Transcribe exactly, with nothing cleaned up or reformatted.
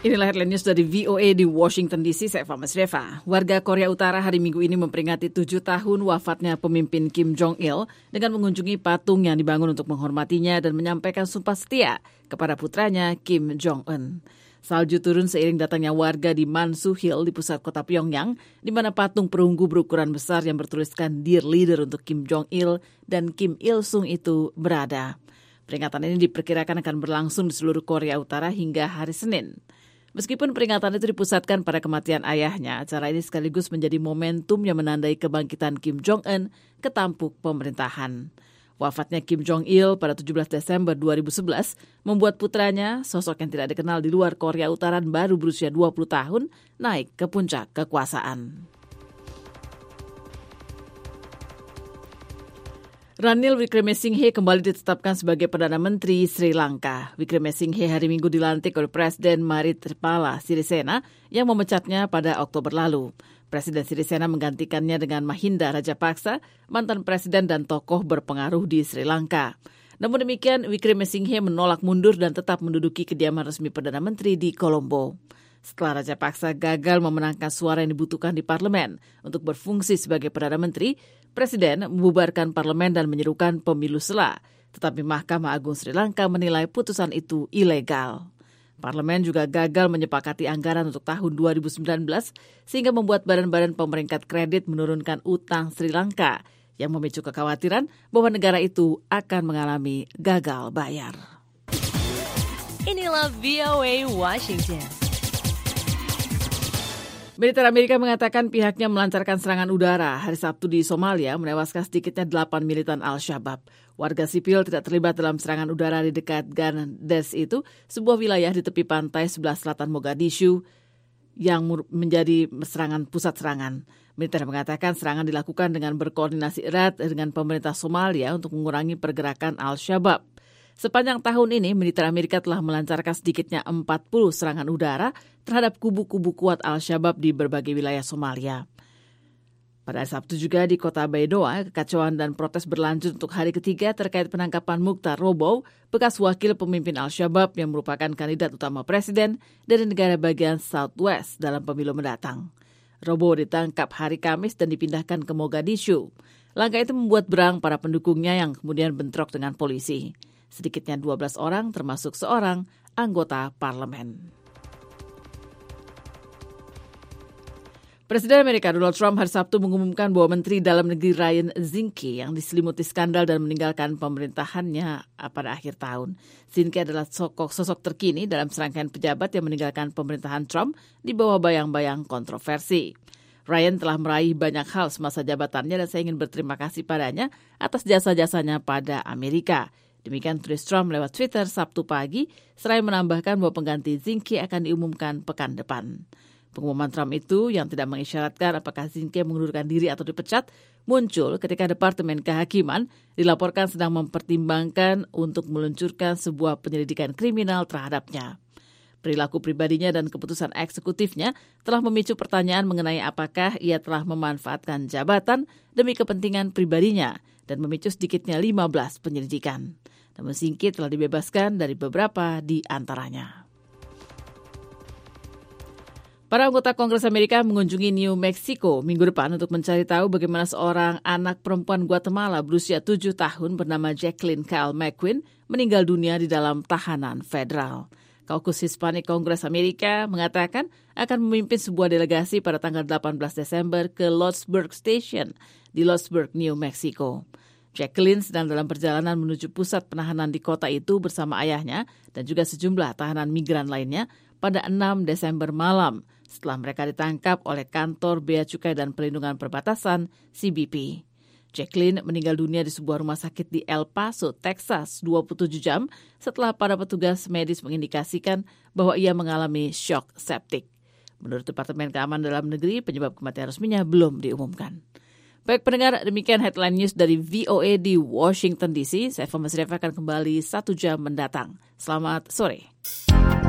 Inilah headline news dari V O A di Washington D C, saya Eva Masreva. Warga Korea Utara hari Minggu ini memperingati tujuh tahun wafatnya pemimpin Kim Jong-il dengan mengunjungi patung yang dibangun untuk menghormatinya dan menyampaikan sumpah setia kepada putranya Kim Jong-un. Salju turun seiring datangnya warga di Mansu Hill di pusat kota Pyongyang, di mana patung perunggu berukuran besar yang bertuliskan Dear Leader untuk Kim Jong-il dan Kim Il-sung itu berada. Peringatan ini diperkirakan akan berlangsung di seluruh Korea Utara hingga hari Senin. Meskipun peringatan itu dipusatkan pada kematian ayahnya, acara ini sekaligus menjadi momentum yang menandai kebangkitan Kim Jong-un ke tampuk pemerintahan. Wafatnya Kim Jong-il pada tujuh belas Desember dua ribu sebelas membuat putranya, sosok yang tidak dikenal di luar Korea Utara baru berusia dua puluh tahun, naik ke puncak kekuasaan. Ranil Wickremesinghe kembali ditetapkan sebagai Perdana Menteri Sri Lanka. Wickremesinghe hari Minggu dilantik oleh Presiden Maithripala Sirisena yang memecatnya pada Oktober lalu. Presiden Sirisena menggantikannya dengan Mahinda Rajapaksa, mantan presiden dan tokoh berpengaruh di Sri Lanka. Namun demikian, Wickremesinghe menolak mundur dan tetap menduduki kediaman resmi Perdana Menteri di Colombo. Setelah Rajapaksa gagal memenangkan suara yang dibutuhkan di parlemen untuk berfungsi sebagai Perdana Menteri, Presiden membubarkan parlemen dan menyerukan pemilu sela. Tetapi Mahkamah Agung Sri Lanka menilai putusan itu ilegal. Parlemen juga gagal menyepakati anggaran untuk tahun dua ribu sembilan belas sehingga membuat badan-badan pemeringkat kredit menurunkan utang Sri Lanka yang memicu kekhawatiran bahwa negara itu akan mengalami gagal bayar. Inilah V O A Washington. Militer Amerika mengatakan pihaknya melancarkan serangan udara hari Sabtu di Somalia, menewaskan sedikitnya delapan militan Al-Shabaab. Warga sipil tidak terlibat dalam serangan udara di dekat Gandes itu, sebuah wilayah di tepi pantai sebelah selatan Mogadishu yang menjadi serangan pusat serangan. Militer mengatakan serangan dilakukan dengan berkoordinasi erat dengan pemerintah Somalia untuk mengurangi pergerakan Al-Shabaab. Sepanjang tahun ini, militer Amerika telah melancarkan sedikitnya empat puluh serangan udara terhadap kubu-kubu kuat Al-Shabaab di berbagai wilayah Somalia. Pada hari Sabtu juga di kota Baidoa, kekacauan dan protes berlanjut untuk hari ketiga terkait penangkapan Mukhtar Robow, bekas wakil pemimpin Al-Shabaab yang merupakan kandidat utama presiden dari negara bagian Southwest dalam pemilu mendatang. Robow ditangkap hari Kamis dan dipindahkan ke Mogadishu. Langkah itu membuat berang para pendukungnya yang kemudian bentrok dengan polisi. Sedikitnya dua belas orang termasuk seorang anggota parlemen. Presiden Amerika Donald Trump hari Sabtu mengumumkan bahwa Menteri Dalam Negeri Ryan Zinke yang diselimuti skandal dan meninggalkan pemerintahannya pada akhir tahun. Zinke adalah sosok, sosok terkini dalam serangkaian pejabat yang meninggalkan pemerintahan Trump di bawah bayang-bayang kontroversi. Ryan telah meraih banyak hal semasa jabatannya dan saya ingin berterima kasih padanya atas jasa-jasanya pada Amerika. Demikian tulis Trump lewat Twitter Sabtu pagi, seraya menambahkan bahwa pengganti Zinke akan diumumkan pekan depan. Pengumuman Trump itu yang tidak mengisyaratkan apakah Zinke mengundurkan diri atau dipecat, muncul ketika Departemen Kehakiman dilaporkan sedang mempertimbangkan untuk meluncurkan sebuah penyelidikan kriminal terhadapnya. Perilaku pribadinya dan keputusan eksekutifnya telah memicu pertanyaan mengenai apakah ia telah memanfaatkan jabatan demi kepentingan pribadinya dan memicu sedikitnya lima belas penyelidikan. Namun Zinke telah dibebaskan dari beberapa di antaranya. Para anggota Kongres Amerika mengunjungi New Mexico minggu depan untuk mencari tahu bagaimana seorang anak perempuan Guatemala berusia tujuh tahun bernama Jacqueline Kyle McQueen meninggal dunia di dalam tahanan federal. Kaukus Hispanik Kongres Amerika mengatakan akan memimpin sebuah delegasi pada tanggal delapan belas Desember ke Lordsburg Station di Lordsburg, New Mexico. Jacqueline sedang dalam perjalanan menuju pusat penahanan di kota itu bersama ayahnya dan juga sejumlah tahanan migran lainnya pada enam Desember malam setelah mereka ditangkap oleh kantor Bea Cukai dan Perlindungan Perbatasan C B P. Jacqueline meninggal dunia di sebuah rumah sakit di El Paso, Texas, dua puluh tujuh jam setelah para petugas medis mengindikasikan bahwa ia mengalami shock septik. Menurut Departemen Keamanan Dalam Negeri, penyebab kematian resminya belum diumumkan. Baik pendengar, demikian headline news dari V O A di Washington D C. Saya Eva Masreva akan kembali satu jam mendatang. Selamat sore.